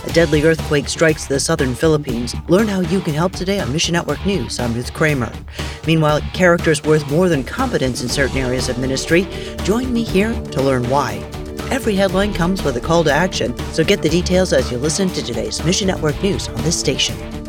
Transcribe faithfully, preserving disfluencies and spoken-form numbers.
A deadly earthquake strikes the southern Philippines. Learn how you can help today on Mission Network News. I'm Ruth Kramer. Meanwhile, character's worth more than competence in certain areas of ministry. Join me here to learn why. Every headline comes with a call to action, so get the details as you listen to today's Mission Network News on this station.